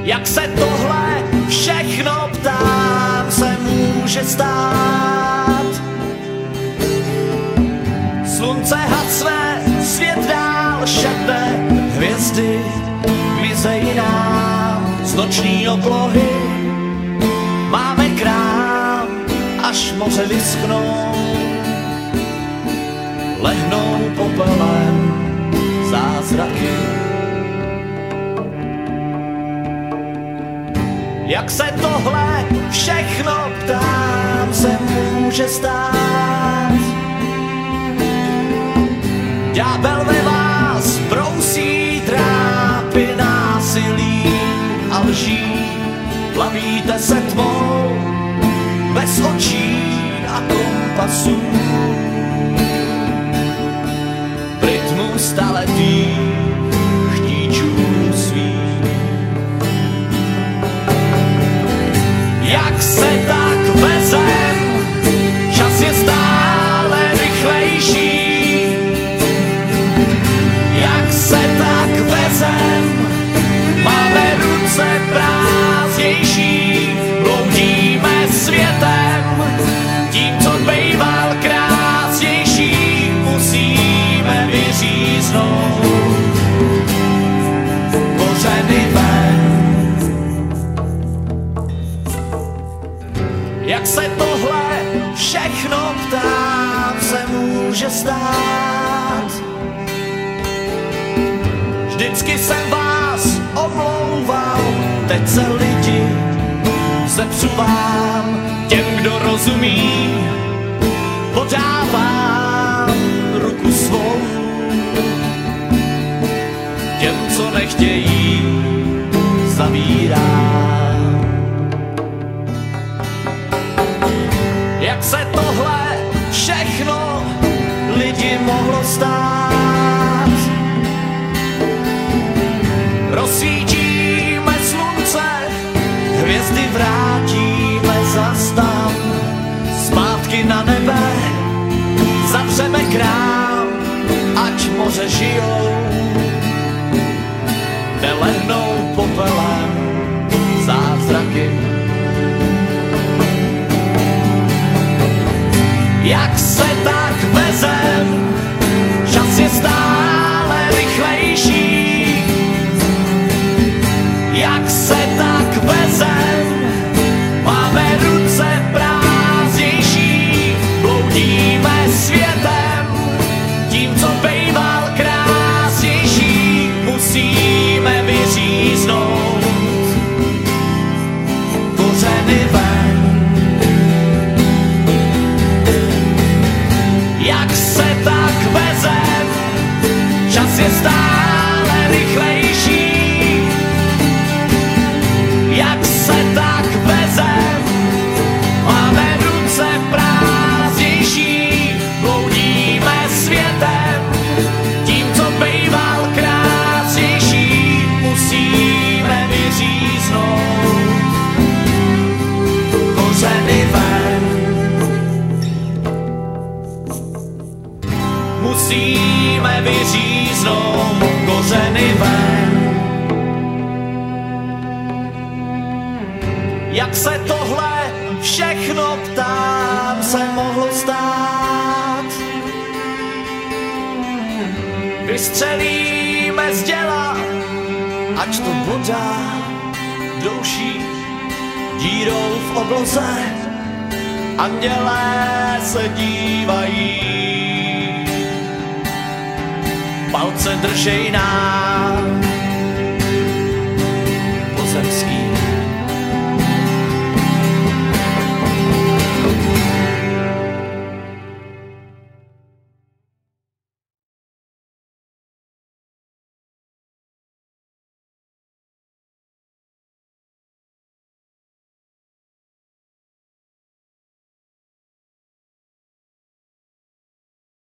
Jak se tohle všechno, ptám se, může stát? Slunce hasne, svět dál šepe, hvězdy mizejí nám z noční oblohy. Máme krám, až moře vyschnou, lehnou popelem zázraky. Jak se tohle všechno, ptám se, může stát? Ďábel ve vás brousí trápy násilí a lží. Plavíte se tmou bez očí a kompasů. V rytmu staletých chtíčů svých. Jak se tak vezem, čas je stále rychlejší. Jak se tak vezem, máme ruce prázdnější. Bloudíme světem, tím, co bejval krásnější, musíme vyříznout kořeny ven. Jak se tohle všechno, ptám se, může stát? Vždycky jsem vás omlouval, teď se lidi zepsuvám. Těm, kdo rozumí, podávám ruku svou. Těm, co nechtějí, zavírám. Jak se tohle všechno lidi mohlo stát? Rozsvítíme slunce, hvězdy vrátíme zas tam. Zpátky na nebe, zavřeme krám, ať moře žijou. Nelehnou popelem zázraky. Jak se tak vezem, čas je stále rychlejší. Jak se tak vezem, máme ruce prázdnější. Bloudíme světem, tím, co bejval krásnější, musíme vyříznout kořeny ven. Jak se tak vezem, čas je stále rychlejší. Jak se tak vezem, máme ruce prázdnější. Bloudíme světem, tím, co bejval krásnější, musíme vyříznout kořeny ven. Musíme vyříznout kořeny ven. Jak se tohle všechno, ptám se, mohlo stát? Vystřelíme z děla, ať to voda douší dírou v obloze. Andělé se dívají, palce držej nám.